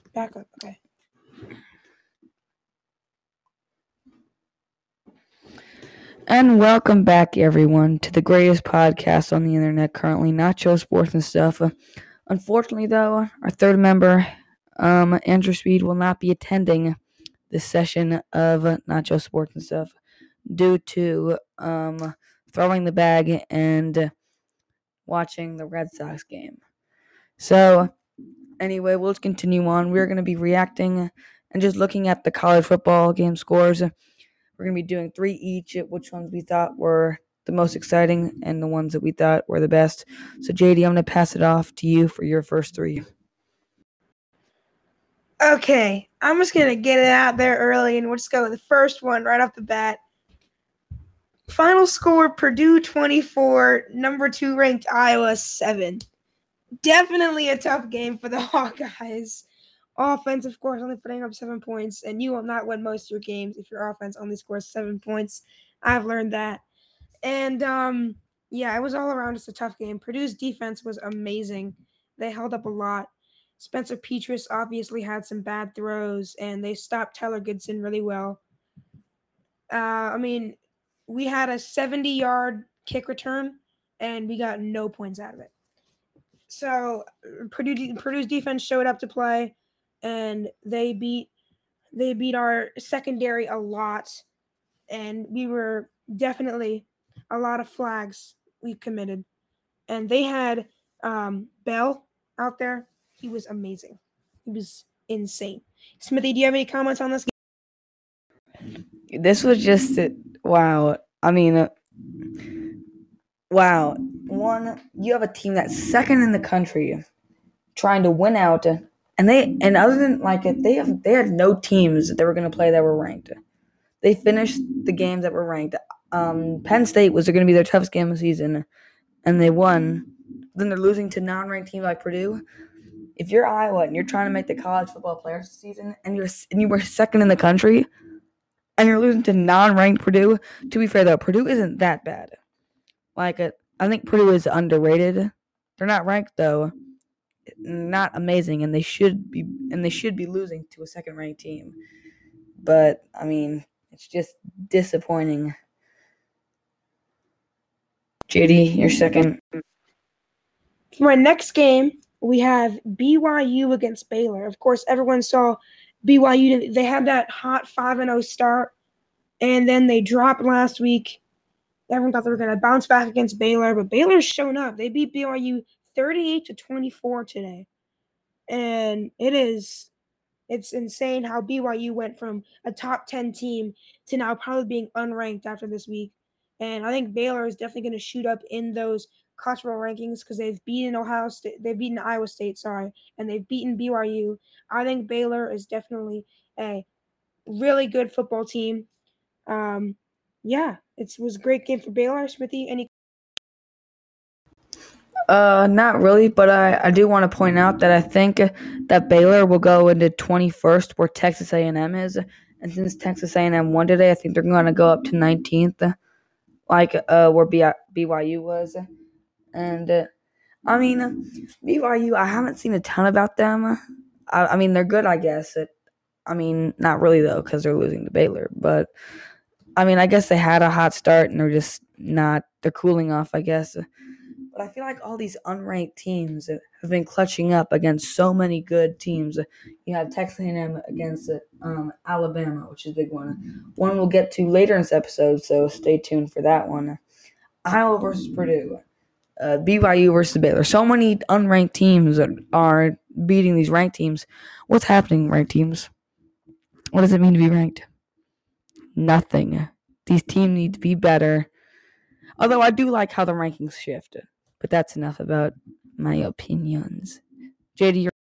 Back up. Okay. And welcome back, everyone, to the greatest podcast on the internet currently, Nacho Sports and Stuff. Unfortunately, though, our third member, Andrew Speed, will not be attending this session of Nacho Sports and Stuff due to throwing the bag and watching the Red Sox game. So, anyway, we'll just continue on. We're going to be reacting and just looking at the college football game scores. We're going to be doing 3 each, which ones we thought were the most exciting and the ones that we thought were the best. So, JD, I'm going to pass it off to you for your first 3. Okay, I'm just going to get it out there early, and we'll just go with the first one right off the bat. Final score, Purdue 24, number 2 ranked Iowa 7. Definitely a tough game for the Hawkeyes. Offense, of course, only putting up 7 points, and you will not win most of your games if your offense only scores 7 points. I've learned that. And, yeah, it was all around just a tough game. Purdue's defense was amazing. They held up a lot. Spencer Petras obviously had some bad throws, and they stopped Tyler Goodson really well. We had a 70-yard kick return, and we got no points out of it. So Purdue's defense showed up to play, and they beat our secondary a lot, and we were definitely a lot of flags we committed. And they had Bell out there. He was amazing. He was insane. Smithy, do you have any comments on this game? This was just wow. I mean, wow. One, you have a team that's second in the country, trying to win out, and other than like it, they had no teams that they were going to play that were ranked. They finished the games that were ranked. Penn State was going to be their toughest game of the season, and they won. Then they're losing to non-ranked teams like Purdue. If you're Iowa and you're trying to make the college football playoffs this season, and you were second in the country, and you're losing to non-ranked Purdue. To be fair, though, Purdue isn't that bad. I think Purdue is underrated. They're not ranked though, not amazing, and they should be losing to a second-ranked team. But I mean, it's just disappointing. JD, you're second. For my next game, we have BYU against Baylor. Of course, everyone saw BYU. They had that hot 5-0 start, and then they dropped last week. Everyone thought they were going to bounce back against Baylor, but Baylor's shown up. They beat BYU 38-24 today. And it's insane how BYU went from a top 10 team to now probably being unranked after this week. And I think Baylor is definitely going to shoot up in those college football rankings because they've beaten Iowa State, and they've beaten BYU. I think Baylor is definitely a really good football team. Yeah, it was a great game for Baylor. Smithy, any? Not really, but I do want to point out that I think that Baylor will go into 21st where Texas A&M is, and since Texas A&M won today, I think they're going to go up to 19th, like where BYU was. And I mean, BYU, I haven't seen a ton about them. I mean, they're good, I guess. Not really though, because they're losing to Baylor. But I mean, I guess they had a hot start and they're just not. They're cooling off, I guess. But I feel like all these unranked teams have been clutching up against so many good teams. You have Texas A&M against Alabama, which is a big one. One we'll get to later in this episode, so stay tuned for that one. Iowa versus Purdue. BYU versus Baylor. So many unranked teams are beating these ranked teams. What's happening, ranked teams? What does it mean to be ranked? Nothing. These teams need to be better. Although I do like how the rankings shift. But that's enough about my opinions. JD, you're...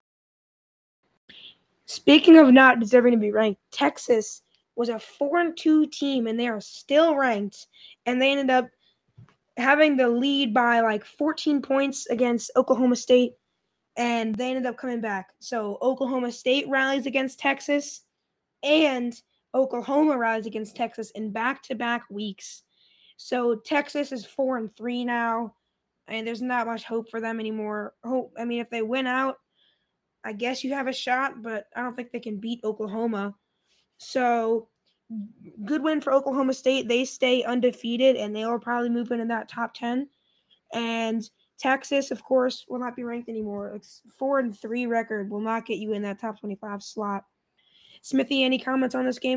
Speaking of not deserving to be ranked, Texas was a 4-2 team, and they are still ranked, and they ended up having the lead by like 14 points against Oklahoma State, and they ended up coming back. So Oklahoma State rallies against Texas, and Oklahoma rallies against Texas in back-to-back weeks. So Texas is 4-3 now, and there's not much hope for them anymore. If they win out, I guess you have a shot, but I don't think they can beat Oklahoma. So, good win for Oklahoma State. They stay undefeated, and they will probably move into that top 10. And Texas, of course, will not be ranked anymore. It's 4-3 record will not get you in that top 25 slot. Smithy, any comments on this game?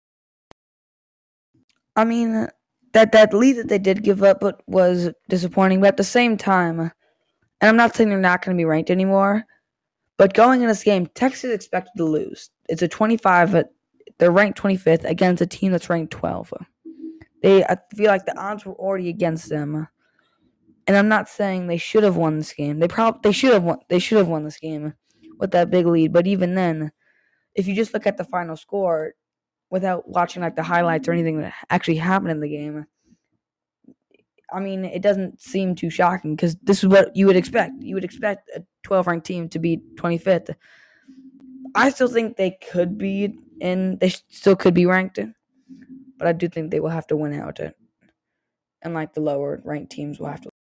I mean, that lead that they did give up was disappointing, but at the same time, and I'm not saying they're not going to be ranked anymore, but going in this game, Texas is expected to lose. It's a 25. They're ranked 25th against a team that's ranked 12. I feel like the odds were already against them, and I'm not saying they should have won this game. They should have won. They should have won this game with that big lead. But even then, if you just look at the final score without watching like the highlights or anything that actually happened in the game, I mean, it doesn't seem too shocking because this is what you would expect. You would expect a 12 ranked team to be 25th. I still think they could be in. They still could be ranked, but I do think they will have to win out, and like the lower ranked teams will have to.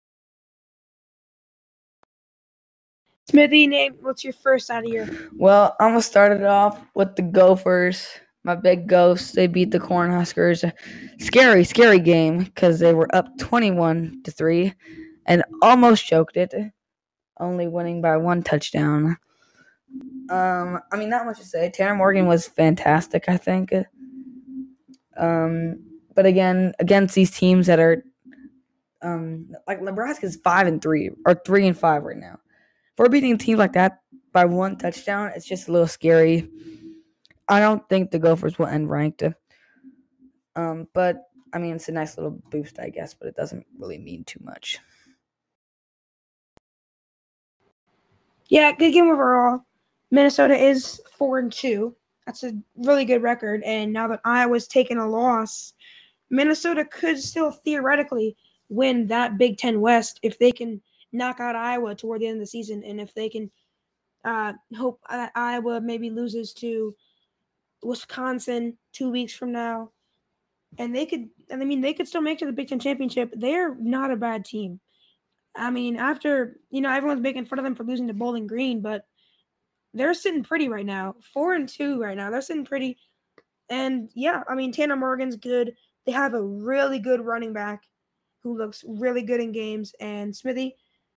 Smithy, name what's your first out of here? Well, I'm gonna start it off with the Gophers. My big ghosts. They beat the Cornhuskers. Scary, scary game because they were up 21-3 and almost choked it, only winning by 1 touchdown. I mean, not much to say. Tanner Morgan was fantastic, I think. But again, against these teams that are, like Nebraska's 5-3 or 3-5 right now. For beating a team like that by 1 touchdown, it's just a little scary. I don't think the Gophers will end ranked. But I mean, it's a nice little boost, I guess, but it doesn't really mean too much. Yeah, good game overall. Minnesota is 4-2. That's a really good record. And now that Iowa's taken a loss, Minnesota could still theoretically win that Big Ten West if they can knock out Iowa toward the end of the season, and if they can hope that Iowa maybe loses to Wisconsin 2 weeks from now, and they could. And I mean, they could still make it to the Big Ten championship. They're not a bad team. I mean, after everyone's making fun of them for losing to Bowling Green, but they're sitting pretty right now. 4-2 right now. They're sitting pretty. And yeah, I mean, Tanner Morgan's good. They have a really good running back who looks really good in games. And Smithy.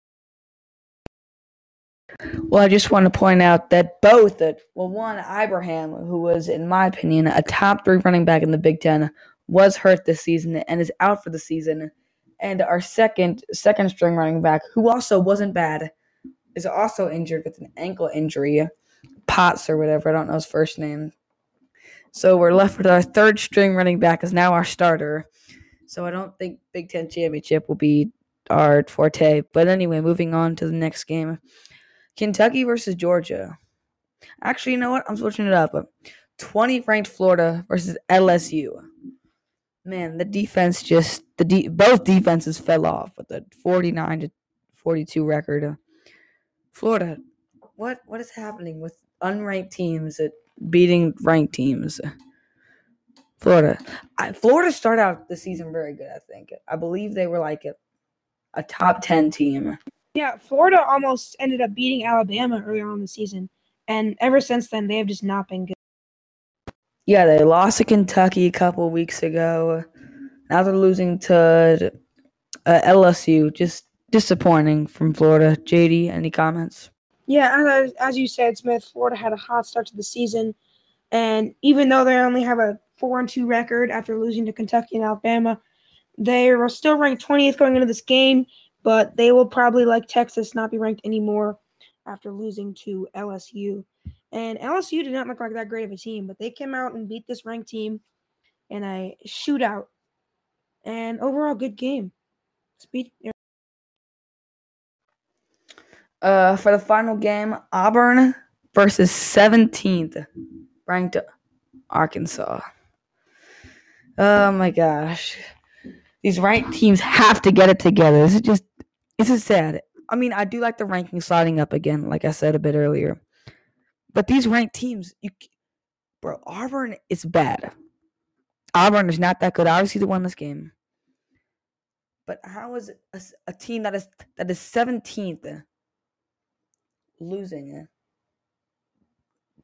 Well, I just want to point out that one, Ibrahim, who was, in my opinion, a top 3 running back in the Big Ten, was hurt this season and is out for the season. And our second string running back, who also wasn't bad, is also injured with an ankle injury. Potts or whatever, I don't know his first name. So we're left with our third string running back is now our starter. So I don't think Big Ten championship will be our forte. But anyway, moving on to the next game. Kentucky versus Georgia. Actually, you know what? I'm switching it up. 20th ranked Florida versus LSU. Man, the defense both defenses fell off with a 49-42 record. Florida, what is happening with unranked teams beating ranked teams? Florida started out the season very good, I think. I believe they were like a top 10 team. Yeah, Florida almost ended up beating Alabama earlier on in the season. And ever since then, they have just not been good. Yeah, they lost to Kentucky a couple of weeks ago. Now they're losing to LSU. Just disappointing from Florida. JD, any comments? Yeah, as you said, Smith, Florida had a hot start to the season. And even though they only have a 4-2 record after losing to Kentucky and Alabama, they are still ranked 20th going into this game, but they will probably, like Texas, not be ranked anymore after losing to LSU. And LSU did not look like that great of a team, but they came out and beat this ranked team in a shootout. And overall, good game. For the final game, Auburn versus 17th ranked Arkansas. Oh my gosh. These ranked teams have to get it together. This is sad. I mean, I do like the rankings sliding up again, like I said a bit earlier. But these ranked teams, Auburn is bad. Auburn is not that good. Obviously, they won this game. But how is a team that is 17th losing?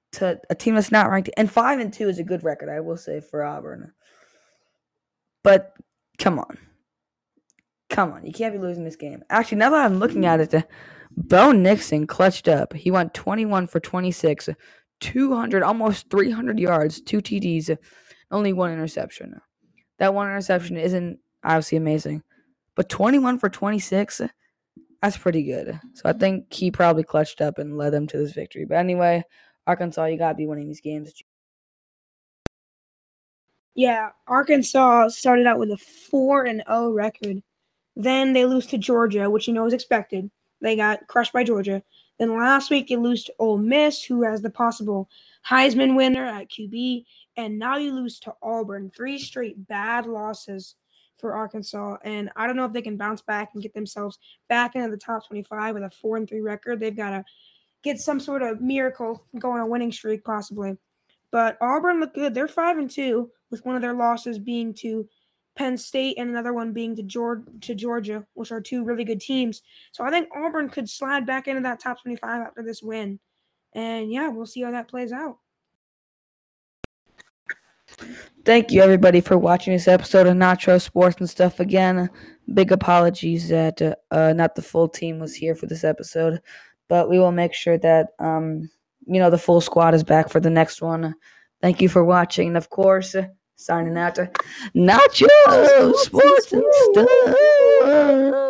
to a team that's not ranked. And 5-2 is a good record, I will say, for Auburn. But come on. You can't be losing this game. Actually, now that I'm looking at it, Bo Nixon clutched up. He went 21 for 26, 200, almost 300 yards, 2 TDs, only 1 interception. That 1 interception isn't obviously amazing, but 21 for 26, that's pretty good. So I think he probably clutched up and led them to this victory. But anyway, Arkansas, you got to be winning these games. Yeah, Arkansas started out with a 4-0 record. Then they lose to Georgia, which is expected. They got crushed by Georgia. Then last week you lose to Ole Miss, who has the possible Heisman winner at QB, and now you lose to Auburn. 3 straight bad losses for Arkansas, and I don't know if they can bounce back and get themselves back into the top 25 with a 4-3 record. They've got to get some sort of miracle, go on a winning streak possibly. But Auburn looked good. They're 5-2, with one of their losses being to Penn State and another one being to Georgia, which are 2 really good teams. So I think Auburn could slide back into that top 25 after this win. And yeah, we'll see how that plays out. Thank you, everybody, for watching this episode of Nacho Sports and Stuff. Again, big apologies that not the full team was here for this episode, but we will make sure that the full squad is back for the next one. Thank you for watching, and of course, signing out to Nacho Sports and Stuff.